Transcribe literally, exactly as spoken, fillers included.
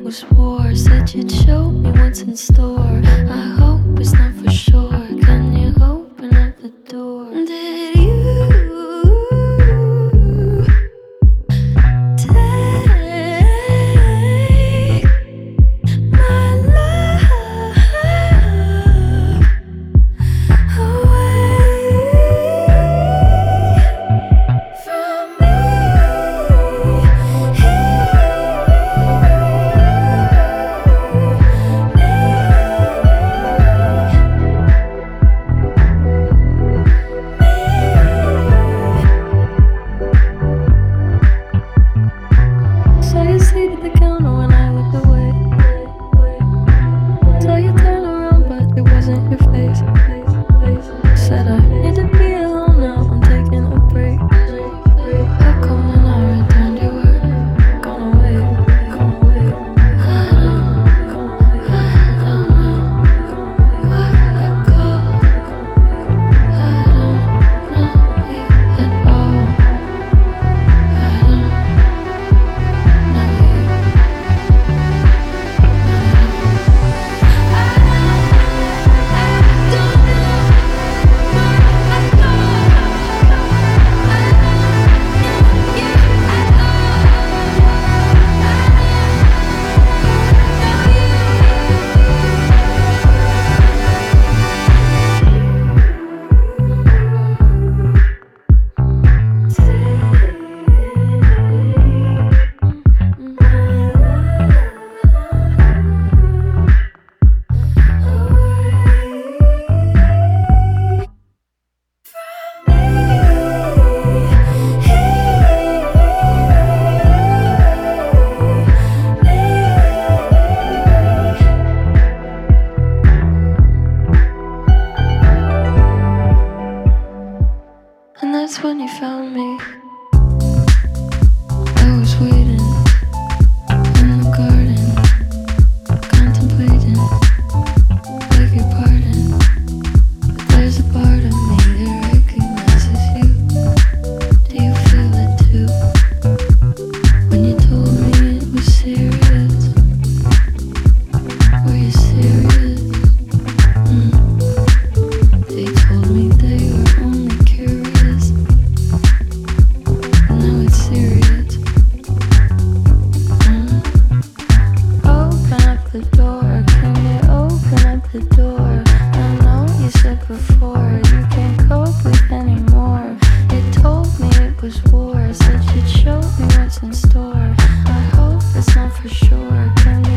was war. Said you'd show me what's in store. I hope it's not for sure. Can you open up the door? Did you take my love away from me? So you seated the counter when I looked away. So you turned around, but it wasn't your face. Said I need to be alone now, I'm taking a break. How come when I returned you were gone away? I don't, I don't know where I go. I don't know you at all. I don't know you. And that's when you found me. I was waiting in the garden, contemplating, beg your pardon, but there's a part of me that recognizes you. Do you feel it too? When you told me it was serious, were you serious? Mm. They told me they were only curious. Now it's serious. Mm. Open up the door. Can you open up the door? I know you said before you can't cope with anymore. You told me it was war. Said you'd show me what's in store. I hope it's not for sure. Can